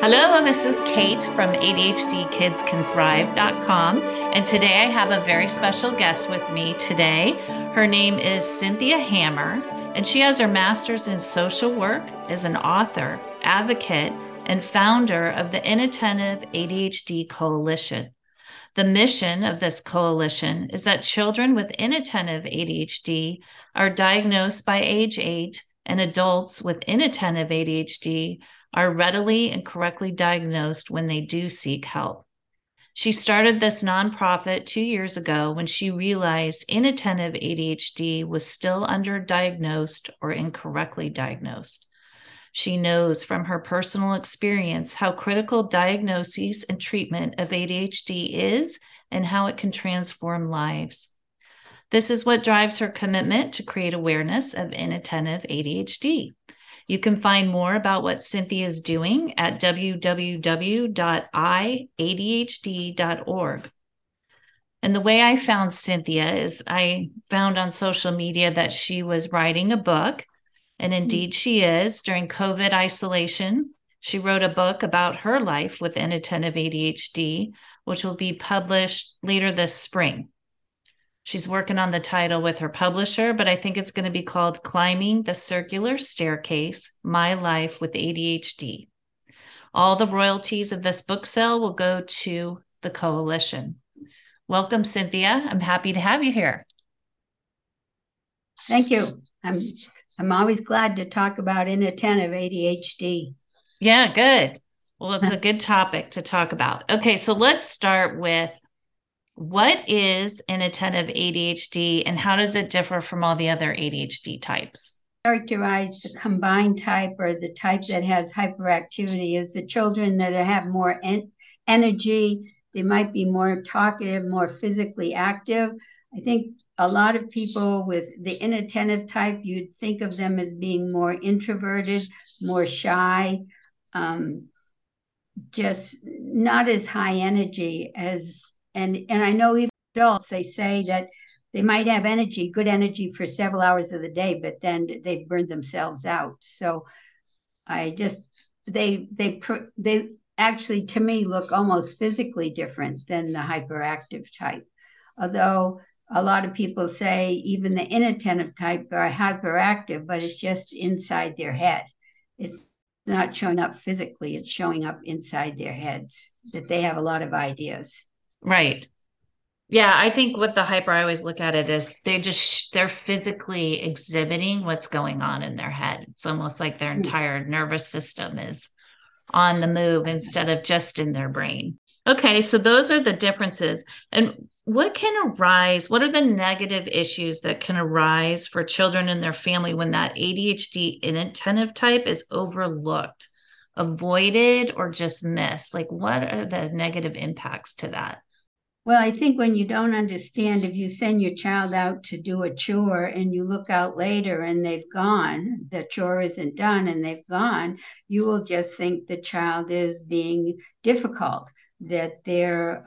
Hello, this is Kate from ADHDkidscanthrive.com, and today I have a very special guest with me today. Her name is Cynthia Hammer, and she has her master's in social work, is an author, advocate, and founder of the Inattentive ADHD Coalition. The mission of this coalition is that children with inattentive ADHD are diagnosed by age 8, and adults with inattentive ADHD are readily and correctly diagnosed when they do seek help. She started this nonprofit 2 years ago when she realized inattentive ADHD was still underdiagnosed or incorrectly diagnosed. She knows from her personal experience how critical diagnosis and treatment of ADHD is and how it can transform lives. This is what drives her commitment to create awareness of inattentive ADHD. You can find more about what Cynthia is doing at www.iadhd.org. And the way I found Cynthia is I found on social media that she was writing a book, and indeed she is. During COVID isolation, she wrote a book about her life with inattentive ADHD, which will be published later this spring. She's working on the title with her publisher, but I think it's going to be called Climbing the Circular Staircase, My Life with ADHD. All the royalties of this book sale will go to the coalition. Welcome, Cynthia. I'm happy to have you here. Thank you. I'm always glad to talk about inattentive ADHD. Yeah, good. Well, it's a good topic to talk about. Okay, so let's start with what is inattentive ADHD and how does it differ from all the other ADHD types? Characterize the combined type or the type that has hyperactivity is the children that have more energy. They might be more talkative, more physically active. I think a lot of people with the inattentive type, you'd think of them as being more introverted, more shy, just not as high energy as, and I know even adults, they say that they might have energy, good energy for several hours of the day, but then they've burned themselves out. So they actually, to me, look almost physically different than the hyperactive type. Although a lot of people say even the inattentive type are hyperactive, but it's just inside their head. It's not showing up physically, it's showing up inside their heads, that they have a lot of ideas. Right. Yeah, I think with the hyper, I always look at it as they're physically exhibiting what's going on in their head. It's almost like their entire nervous system is on the move instead of just in their brain. Okay, so those are the differences. And what are the negative issues that can arise for children and their family when that ADHD inattentive type is overlooked, avoided, or just missed? Like, what are the negative impacts to that? Well, I think when you don't understand, if you send your child out to do a chore and you look out later and they've gone, the chore isn't done and they've gone, you will just think the child is being difficult, that they're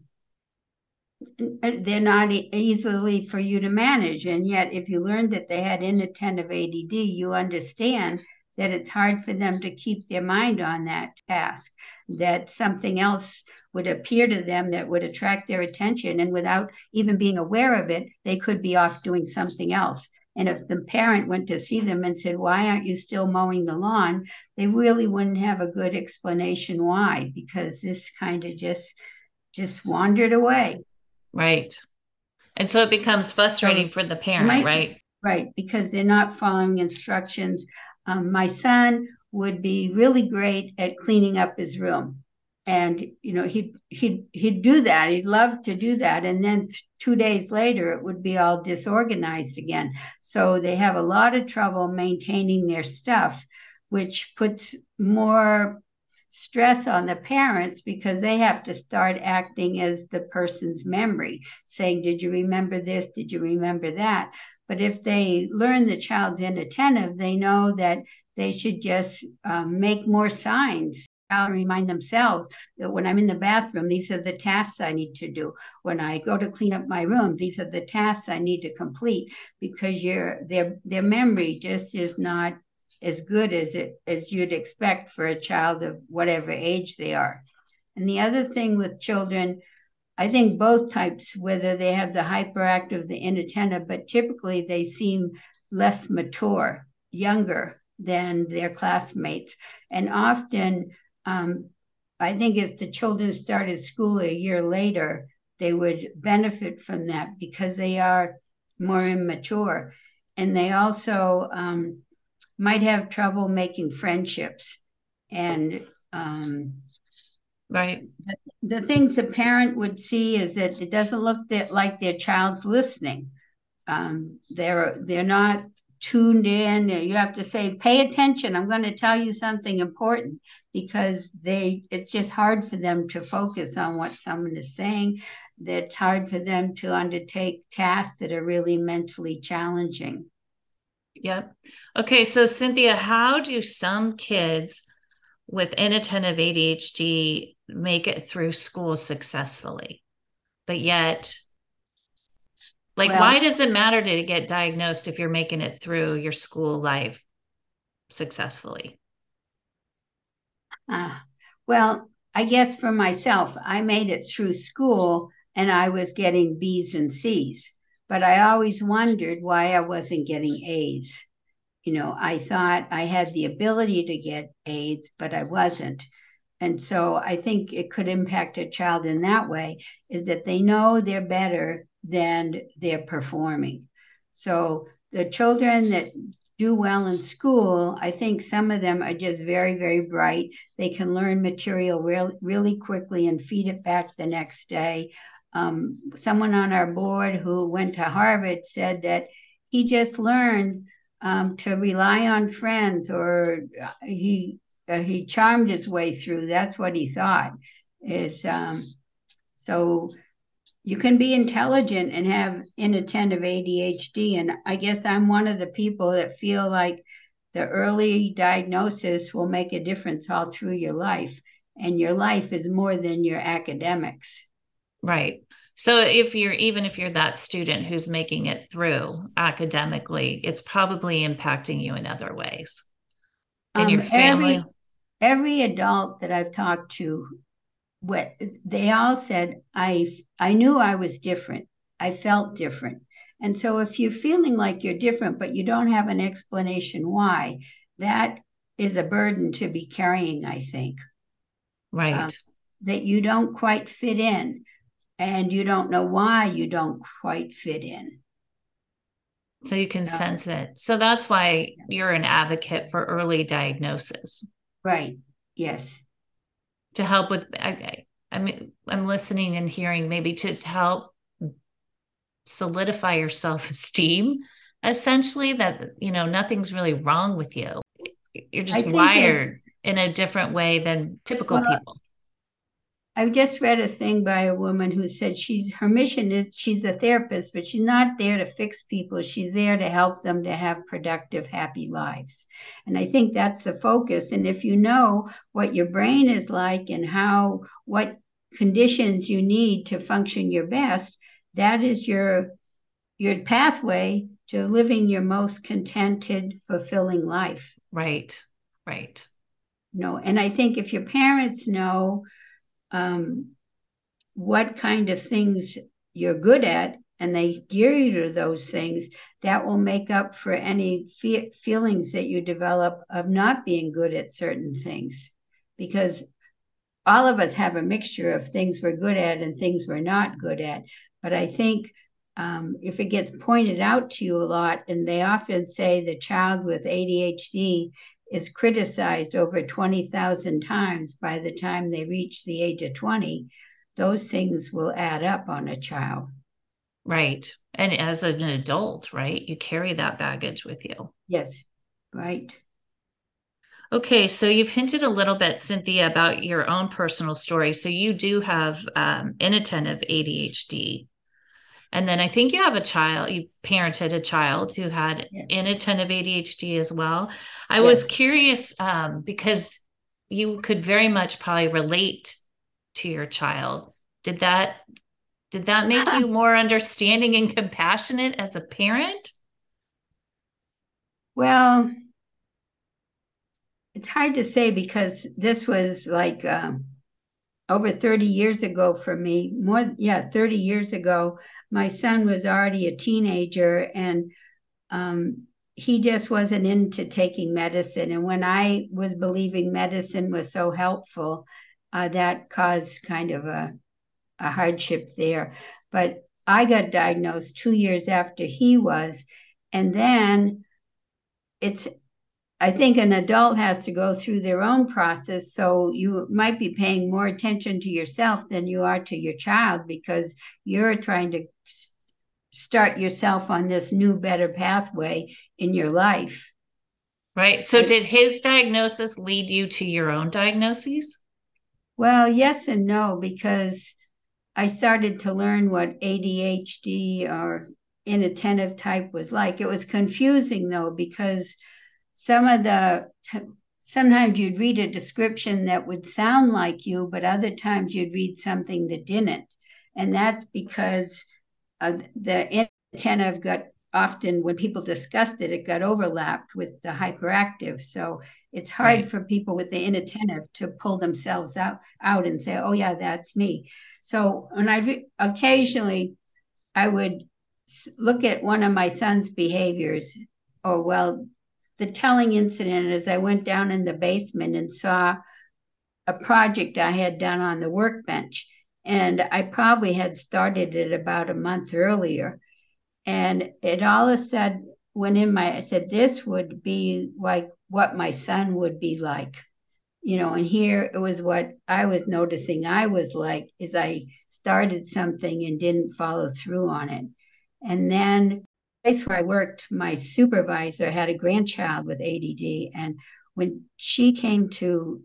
not easily for you to manage. And yet, if you learn that they had inattentive ADD, you understand that it's hard for them to keep their mind on that task, that something else would appear to them that would attract their attention. And without even being aware of it, they could be off doing something else. And if the parent went to see them and said, why aren't you still mowing the lawn? They really wouldn't have a good explanation why, because this kind of just wandered away. Right. And so it becomes frustrating for the parent, right? Right, because they're not following instructions. My son would be really great at cleaning up his room. And, he'd do that. He'd love to do that. And then 2 days later, it would be all disorganized again. So they have a lot of trouble maintaining their stuff, which puts more stress on the parents because they have to start acting as the person's memory, saying, did you remember this? Did you remember that? But if they learn the child's inattentive, they know that they should just make more signs. Remind themselves that when I'm in the bathroom, these are the tasks I need to do. When I go to clean up my room, these are the tasks I need to complete, because their memory just is not as good as you'd expect for a child of whatever age they are. And the other thing with children, I think both types, whether they have the hyperactive, the inattentive, but typically they seem less mature, younger than their classmates. And often, I think if the children started school a year later, they would benefit from that because they are more immature. And they also might have trouble making friendships. And Right. the things a parent would see is that it doesn't look like their child's listening. They're not tuned in. You have to say, pay attention. I'm going to tell you something important, because it's just hard for them to focus on what someone is saying. It's hard for them to undertake tasks that are really mentally challenging. Yep. Okay. So Cynthia, how do some kids with inattentive ADHD make it through school successfully? But yet, like, Well, why does it matter to get diagnosed if you're making it through your school life successfully? well, I guess for myself, I made it through school and I was getting B's and C's, but I always wondered why I wasn't getting A's. I thought I had the ability to get A's, but I wasn't. And so I think it could impact a child in that way, is that they know they're better than they're performing. So the children that do well in school, I think some of them are just very, very bright. They can learn material really quickly and feed it back the next day. Someone on our board who went to Harvard said that he just learned to rely on friends, or he charmed his way through. That's what he thought. So you can be intelligent and have inattentive ADHD. And I guess I'm one of the people that feel like the early diagnosis will make a difference all through your life. And your life is more than your academics. Right. So even if you're that student who's making it through academically, it's probably impacting you in other ways. In your family. Every adult that I've talked to, they all said, I knew I was different. I felt different. And so if you're feeling like you're different, but you don't have an explanation why, that is a burden to be carrying, I think. Right. That you don't quite fit in, and you don't know why you don't quite fit in. So you can sense it. So that's why you're an advocate for early diagnosis. Right. Yes. To help with, I mean, I'm listening and hearing, maybe to help solidify your self-esteem, essentially, that, nothing's really wrong with you. You're just wired in a different way than typical people. I just read a thing by a woman who said her mission is, she's a therapist, but she's not there to fix people. She's there to help them to have productive, happy lives. And I think that's the focus. And if you know what your brain is like and what conditions you need to function your best, that is your pathway to living your most contented, fulfilling life. Right. Right. And I think if your parents know what kind of things you're good at, and they gear you to those things, that will make up for any feelings that you develop of not being good at certain things. Because all of us have a mixture of things we're good at and things we're not good at. But I think if it gets pointed out to you a lot, and they often say the child with ADHD is criticized over 20,000 times by the time they reach the age of 20, those things will add up on a child. Right. And as an adult, right, you carry that baggage with you. Yes, right. Okay, so you've hinted a little bit, Cynthia, about your own personal story. So you do have inattentive ADHD. And then I think you parented a child who had inattentive ADHD as well. I was curious because you could very much probably relate to your child. Did that make you more understanding and compassionate as a parent? Well, it's hard to say because this was like over 30 years ago for me. 30 years ago. My son was already a teenager, and he just wasn't into taking medicine. And when I was believing medicine was so helpful, that caused kind of a hardship there. But I got diagnosed 2 years after he was. And then I think an adult has to go through their own process. So you might be paying more attention to yourself than you are to your child, because you're trying to start yourself on this new, better pathway in your life. Right. So did his diagnosis lead you to your own diagnoses? Well, yes and no, because I started to learn what ADHD or inattentive type was like. It was confusing though, because sometimes you'd read a description that would sound like you, but other times you'd read something that didn't. And that's because the inattentive got often, when people discussed it, it got overlapped with the hyperactive. So it's hard for people with the inattentive to pull themselves out and say, oh yeah, that's me. So when occasionally I would look at one of my son's behaviors, or well, the telling incident is I went down in the basement and saw a project I had done on the workbench. And I probably had started it about a month earlier. And it all of a sudden went in I said, this would be like what my son would be like. And here it was what I was noticing I was like, is I started something and didn't follow through on it. And then place where I worked, my supervisor had a grandchild with ADD. And when she came to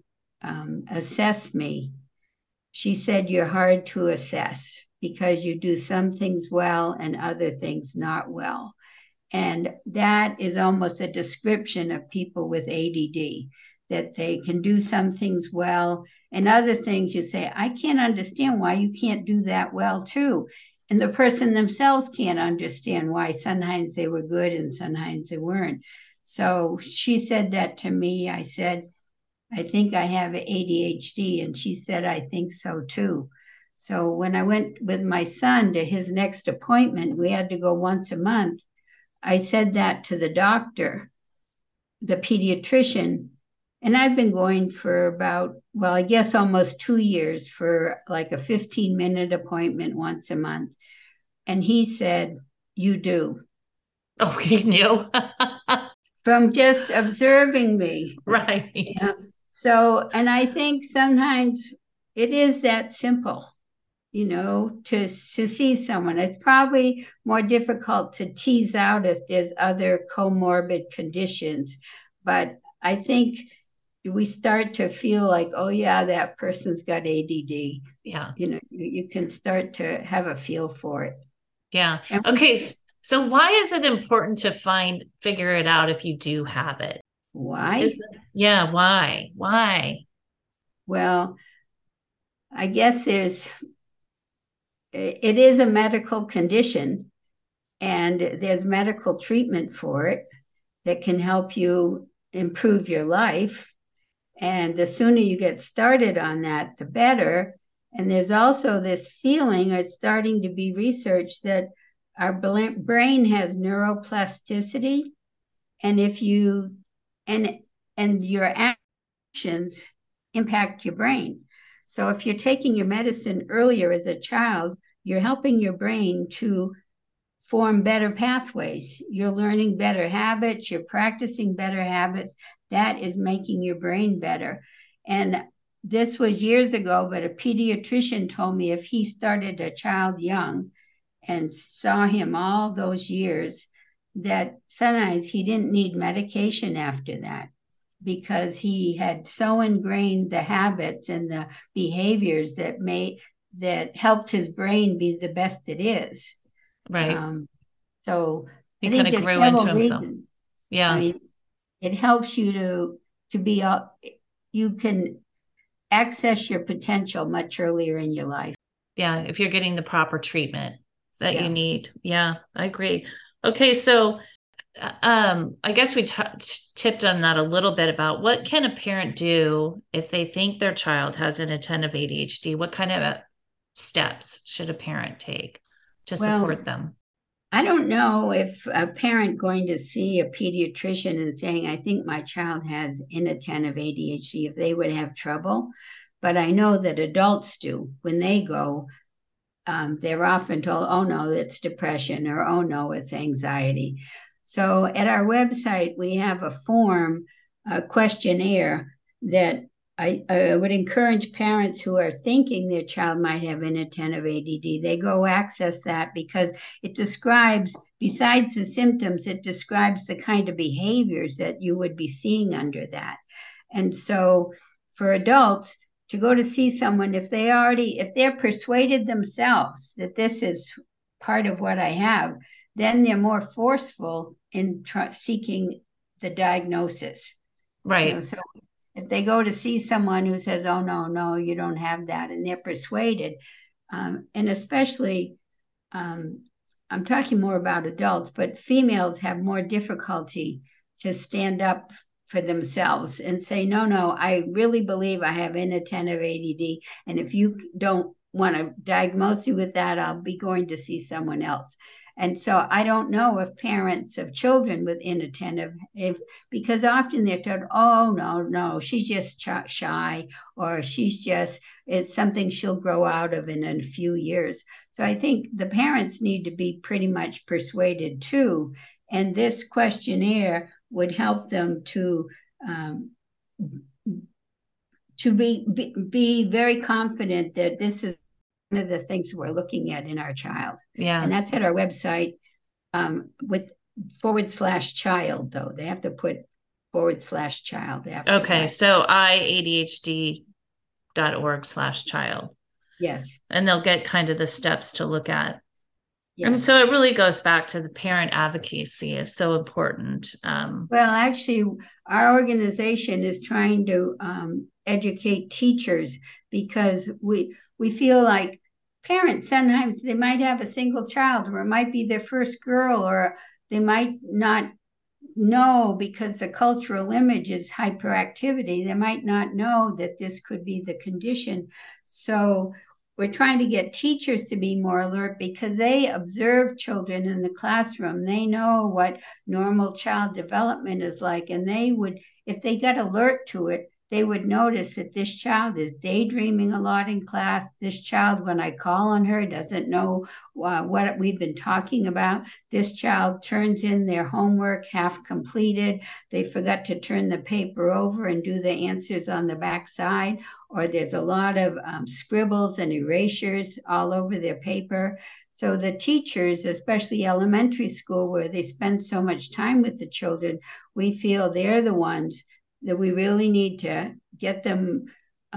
assess me, she said, you're hard to assess because you do some things well and other things not well. And that is almost a description of people with ADD, that they can do some things well and other things you say, I can't understand why you can't do that well too. And the person themselves can't understand why sometimes they were good and sometimes they weren't. So she said that to me. I said, I think I have ADHD. And she said, I think so too. So when I went with my son to his next appointment, we had to go once a month. I said that to the doctor, the pediatrician, and I'd been going for about, well, I guess almost 2 years for like a 15-minute appointment once a month. And he said, you do. Oh, he knew. From just observing me. Right. Yeah. So, and I think sometimes it is that simple, to see someone. It's probably more difficult to tease out if there's other comorbid conditions. But I think we start to feel like, oh yeah, that person's got ADD. Yeah. You can start to have a feel for it. Yeah. Okay. So why is it important to figure it out if you do have it? Why? Why? Why? Well, I guess it is a medical condition, and there's medical treatment for it that can help you improve your life. And the sooner you get started on that, the better. And there's also this feeling, it's starting to be researched, that our brain has neuroplasticity. And if you, and your actions impact your brain. So if you're taking your medicine earlier as a child, you're helping your brain to form better pathways. You're learning better habits. You're practicing better habits. That is making your brain better. And this was years ago, but a pediatrician told me if he started a child young and saw him all those years, that sometimes he didn't need medication after that, because he had so ingrained the habits and the behaviors that helped his brain be the best it is. Right. So he kind of grew into himself. Yeah. I mean, it helps you to be you can access your potential much earlier in your life. Yeah, if you're getting the proper treatment that you need. Yeah, I agree. Okay, so I guess we tipped on that a little bit about what can a parent do if they think their child has inattentive ADHD? What kind of steps should a parent take to Well, support them? I don't know if a parent going to see a pediatrician and saying, I think my child has inattentive ADHD, if they would have trouble. But I know that adults do. When they go, they're often told, oh no, it's depression, or oh no, it's anxiety. So at our website, we have a form, a questionnaire that I would encourage parents who are thinking their child might have inattentive ADD, they go access that because it describes, besides the symptoms, it describes the kind of behaviors that you would be seeing under that. And so for adults, to go to see someone, if they're persuaded themselves that this is part of what I have, then they're more forceful in seeking the diagnosis. Right. So if they go to see someone who says, oh no, you don't have that, and they're persuaded, and especially I'm talking more about adults, but females have more difficulty to stand up for themselves and say, no, I really believe I have inattentive ADD. And if you don't want to diagnose you with that, I'll be going to see someone else. And so I don't know if parents of children with inattentive, because often they're told, oh, no, she's just shy, or it's something she'll grow out of in a few years. So I think the parents need to be pretty much persuaded too. And this questionnaire would help them to be very confident that this is one of the things we're looking at in our child. Yeah. And that's at our website with /child, though. They have to put /child after. Okay. That. So iadhd.org/child. Yes. And they'll get kind of the steps to look at. Yes. And so it really goes back to the parent advocacy is so important. Well, actually, our organization is trying to educate teachers, because we feel like parents, sometimes they might have a single child, or it might be their first girl, or they might not know because the cultural image is hyperactivity. They might not know that this could be the condition. So we're trying to get teachers to be more alert, because they observe children in the classroom. They know what normal child development is like. And they would, if they got alert to it, they would notice that this child is daydreaming a lot in class. This child, when I call on her, doesn't know what we've been talking about. This child turns in their homework half completed. They forgot to turn the paper over and do the answers on the back side, or there's a lot of scribbles and erasures all over their paper. So the teachers, especially elementary school, where they spend so much time with the children, we feel they're the ones that we really need to get them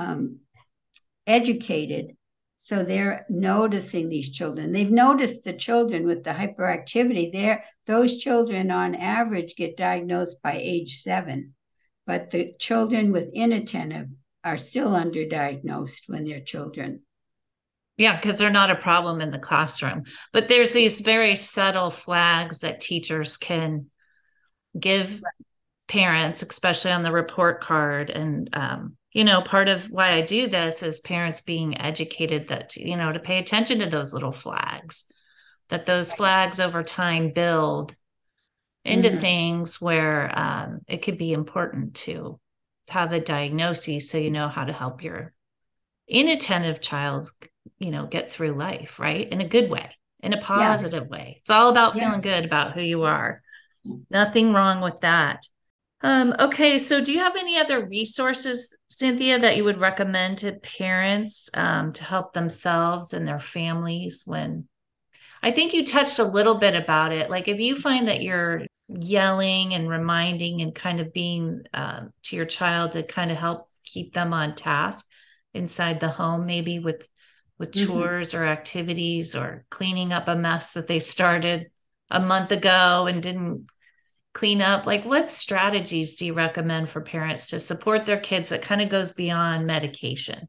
educated, so they're noticing these children. They've noticed the children with the hyperactivity. Those children on average get diagnosed by age 7, but the children with inattentive are still underdiagnosed when they're children. Yeah, because they're not a problem in the classroom. But there's these very subtle flags that teachers can give parents, especially on the report card. And, part of why I do this is parents being educated that, to pay attention to those little flags, that those flags over time build into things where it could be important to have a diagnosis, so you know how to help your inattentive child, get through life, right? In a good way, in a positive way. It's all about feeling good about who you are. Nothing wrong with that. Okay, so do you have any other resources, Cynthia, that you would recommend to parents to help themselves and their families when, I think you touched a little bit about it. Like if you find that you're yelling and reminding and kind of being to your child to kind of help keep them on task inside the home, maybe with chores or activities, or cleaning up a mess that they started a month ago and didn't clean up, like what strategies do you recommend for parents to support their kids that kind of goes beyond medication?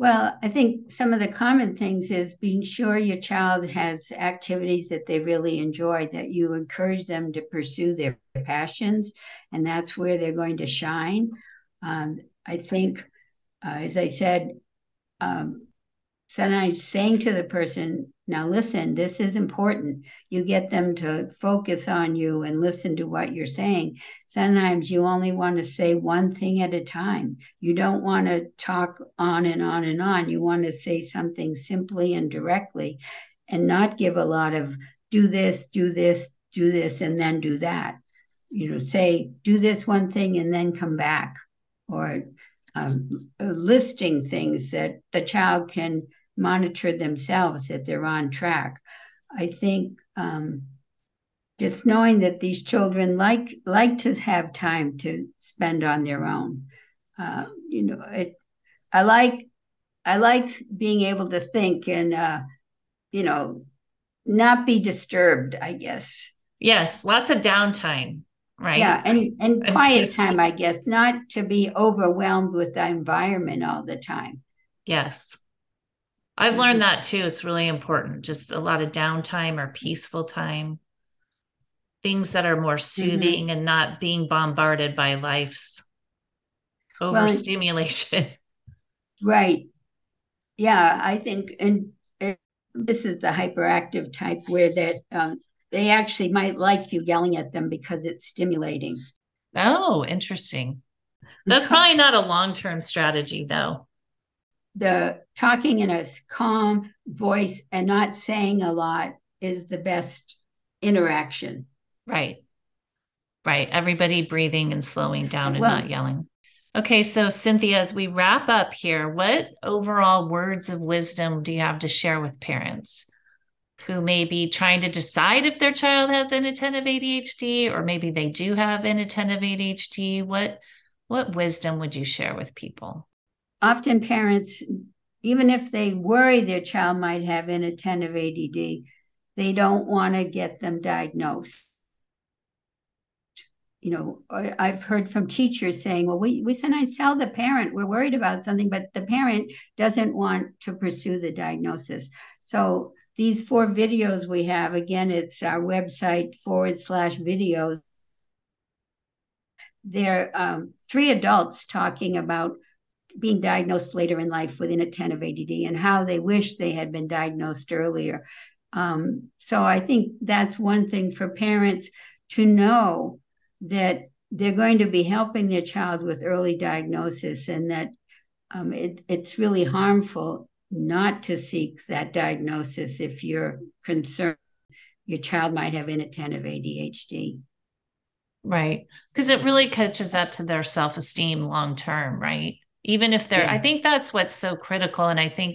Well, I think some of the common things is being sure your child has activities that they really enjoy, that you encourage them to pursue their passions, and that's where they're going to shine. I think, as I said, sometimes saying to the person, now listen, this is important. You get them to focus on you and listen to what you're saying. Sometimes you only want to say one thing at a time. You don't want to talk on and on and on. You want to say something simply and directly and not give a lot of do this, do this, do this, and then do that. Say, do this one thing and then come back, or listing things that the child can monitor themselves, that they're on track. I think just knowing that these children like to have time to spend on their own. I like being able to think and not be disturbed, I guess. Yes, lots of downtime, right? Yeah, and quiet peaceful time, I guess, not to be overwhelmed with the environment all the time. Yes. I've learned that too. It's really important. Just a lot of downtime or peaceful time, things that are more soothing and not being bombarded by life's overstimulation. Right. Yeah, I think, and this is the hyperactive type where that they actually might like you yelling at them because it's stimulating. Oh, interesting. That's probably not a long-term strategy, though. The talking in a calm voice and not saying a lot is the best interaction. Right. Right. Everybody breathing and slowing down and not yelling. Okay. So, Cynthia, as we wrap up here, what overall words of wisdom do you have to share with parents who may be trying to decide if their child has inattentive ADHD, or maybe they do have inattentive ADHD? What wisdom would you share with people? Often parents, even if they worry their child might have inattentive ADD, they don't want to get them diagnosed. I've heard from teachers saying, well, we sometimes tell the parent we're worried about something, but the parent doesn't want to pursue the diagnosis. So these 4 videos we have, again, it's our website /videos. They're 3 adults talking about being diagnosed later in life with inattentive ADD and how they wish they had been diagnosed earlier. So I think that's one thing for parents to know, that they're going to be helping their child with early diagnosis, and that it's really harmful not to seek that diagnosis if you're concerned your child might have inattentive ADHD. Right. Because it really catches up to their self-esteem long term, right? Even if they're, yes. I think that's what's so critical. And I think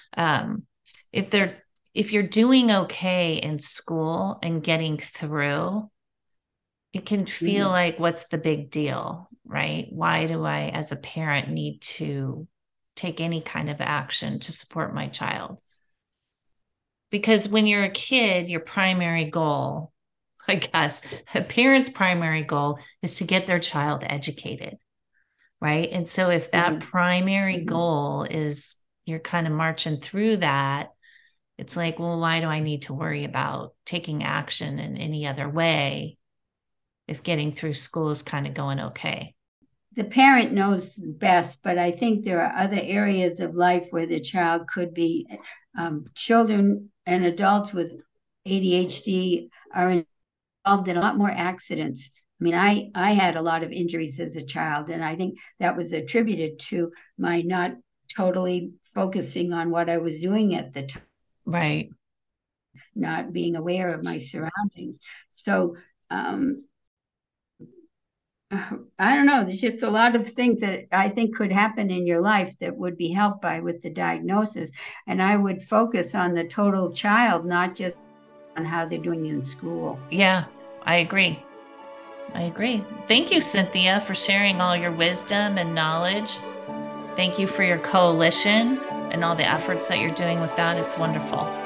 if you're doing okay in school and getting through, it can feel like, what's the big deal, right? Why do I, as a parent, need to take any kind of action to support my child? Because when you're a kid, your primary goal, I guess, a parent's primary goal is to get their child educated, right? And so if that primary goal is you're kind of marching through that, it's like, well, why do I need to worry about taking action in any other way if getting through school is kind of going okay? The parent knows best, but I think there are other areas of life where the child could be. Children and adults with ADHD are involved in a lot more accidents. I mean, I had a lot of injuries as a child, and I think that was attributed to my not totally focusing on what I was doing at the time. Right. Not being aware of my surroundings. So, I don't know. There's just a lot of things that I think could happen in your life that would be helped with the diagnosis. And I would focus on the total child, not just on how they're doing in school. Yeah, I agree. Thank you, Cynthia, for sharing all your wisdom and knowledge. Thank you for your coalition and all the efforts that you're doing with that. It's wonderful.